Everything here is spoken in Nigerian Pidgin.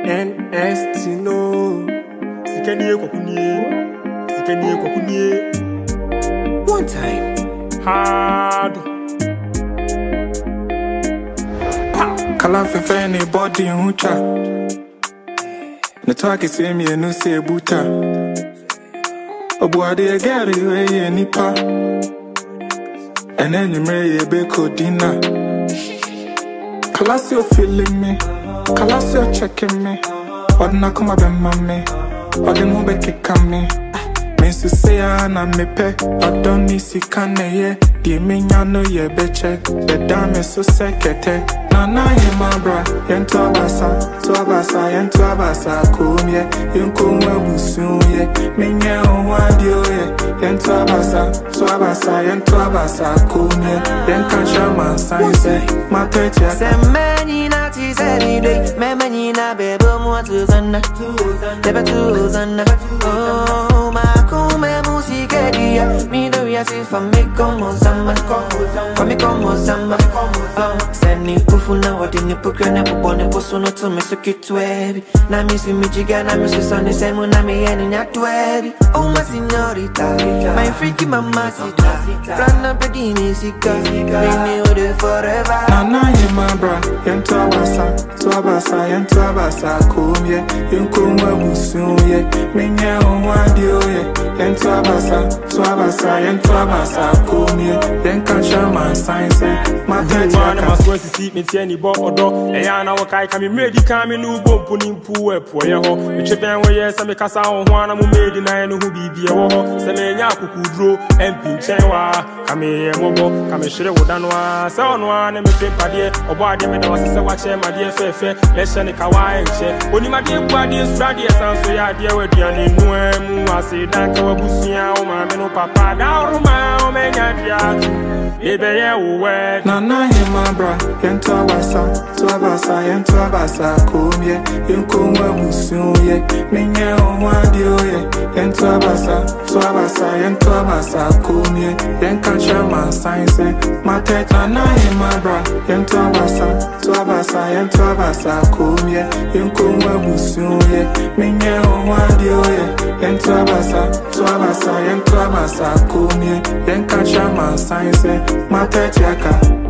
NST no Sikenie kwakunye one time hard Kala fefe anybody hucha Netwaki see me no say buta Obuade agari we nipa And then you may be codina Kalasio feeling me Kalasio checking me Odna kuma be mame Odi mo be kika me Mesu say na me pe Odoni sikane ye Di minya no ye be check The dame so sekete Nana himabra Yentu abasa Kumye Yunkumwe busunye Minye onwadio ye Yentu abasa Kumye Yenka shaman science Matete ya Semeni na tizeni day Memeni na bebo mwa tuzana Tebe tuzana Oh makume musike dia Mido ya sifa mikomo zamba Seni kufuna wadi nipukre nepubone Posuno tume sukitwebi Na misi mijiga na misi soni Semu na miyeni nyatwebi Oh my signorita My freaky mamacita Plana pedini sika Bini ode forever Nana himabra Yentu abasa Kumye Yunkumwe busunye Minye onwadio ye Yentu abasa Kumye Yenka shaman science Matete Wana maswesi si mitieni bo odo Eyana wakai kami medi kami nubo mpuni mpuwe puwe ho Mecheben weye se mekasa onwana mumedi na enu hubibi ho Se menya kukudro empinchewa Kami ye mobo kami shire wodanwa Se onwa ne mefempadie Obo adie meda wasise wache madie fefe Leshe ni kawae nche Oni madie buadie suradie sanso ya adie weduani nuemu Asidanke wabusuya oma menu papa Dauruma omenya diatu Ibeye uwe Nana himabra Yentu abasa Kumye Yunkumwe busunye Minye onwadio ye Yentu abasa Kumye Yenka shaman science Matete Nana himabra Yentu abasa Kumye Yunkumwe busunye Minye onwadio ye Yentu abasa Kumye Yenka shaman science Matete yaka